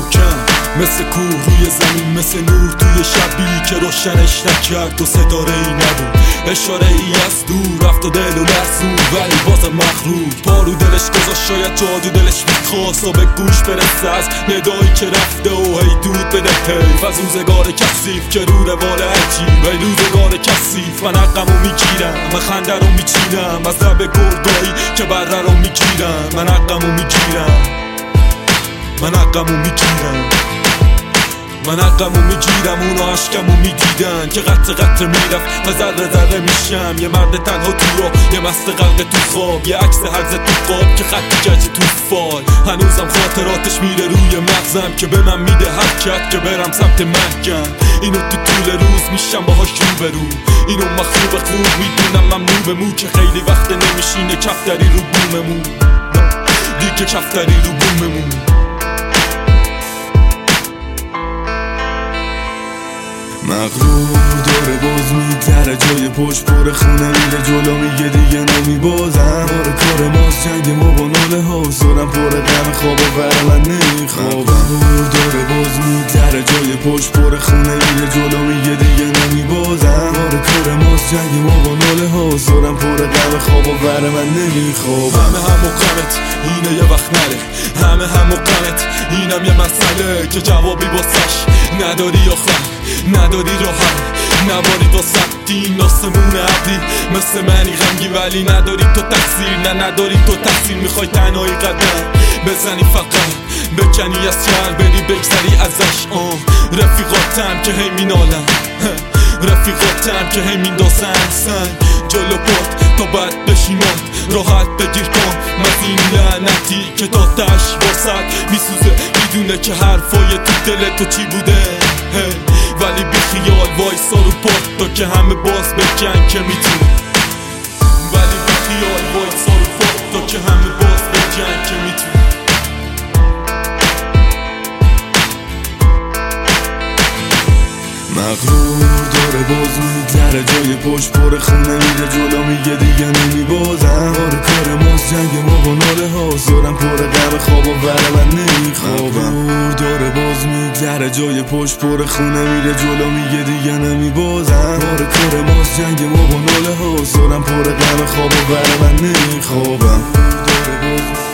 محکم مثل کوه روی زمین، مثل نور توی شبی که روشنش نکرد تو ستاره ای نبود. اشاره ای از دور رفت و دل و لرزون ولی باز مغرور. پارو دلش گذاشت شاید جادو دلش میخواست و به گوش برسه از ندایی که رفته و هی دود بده حیف از روزگار کثیف که رو روال عجیب. ای روزگار کثیف من حقمو میگیرم، من خنده رو میچینم از لب گرگایی که بره رو میگیرم. من حقمو میگیرم، من حقمو میگیرم، من حقمو میگیرم. اونا عشقمو میدیدن که قطر قطر میرفت و ذره ذره میشم. یه مرد تنها تو را، یه مست غرق تو خواب، یه عکس هرزه تو خواب که خط گچ تو فال. هنوزم خاطراتش میره روی مغزم که به من میده حرکت که برم سمت محکم. اینو تو طول روز میشم باهاش روبرو، اینو مخروب خوب میدونم ممنوع به مو که خیلی وقت نمیشینه کفتری رو بوممون، دیگه کفتری رو بوممون. مغرور داره باز میگذره جای پشت پر خونه میره جلو میگه دیگه نمیبازم. باره کار ماست جنگ ما با ناله ها سرم پر غم خواب و بر من نمیخوابم. داره باز میگذره جای پشت پر خونه میره جلو میگه دیگه نمیبازم. باره کار ماست جنگ ما با ناله ها سرم پر غم خواب و بر من نمیخوابم. همه غمت اینه یه وقت نره، همه غمت اینم یه مسئله که جوابی واسش نداری آخر، نداری راحت، نباری تو سختی ناسمون عبری مثل منی غمگی ولی نداری تو تقصیر. نه نداری تو تقصیر، میخوای تنهایی قدم بزنی فقط بکنی از شهر بری بگذری ازش. رفیقاتم که هی مینالن، رفیقاتم که هی میندازن سنگ جلو پات تا بد بشیمات راحت بگیر کن از این لعنتی که تا تش واسد میسوزه. میدونه که حرفای تو دل تو چی بوده ولی بی خیال وایسا رو پات تا که همه باز بگن که میتونه. ولی بی خیال وایسا رو پات تا که همه باز بگن که میتونه. مغرور داره باز میگذره جای پشت پر خونه میره جلو میگه دیگه نمیبازم. باره کار ماست جنگ ما با ناله ها سرم پر غم خواب و بر من نمیخوابم. مغرور داره باز میگذره جای پشت پر خونه میره جلو میگه دیگه نمیبازم. باره کار ماست جنگ ما با ناله ها سرم پر غم خواب و بر من نمیخوابم. داره باز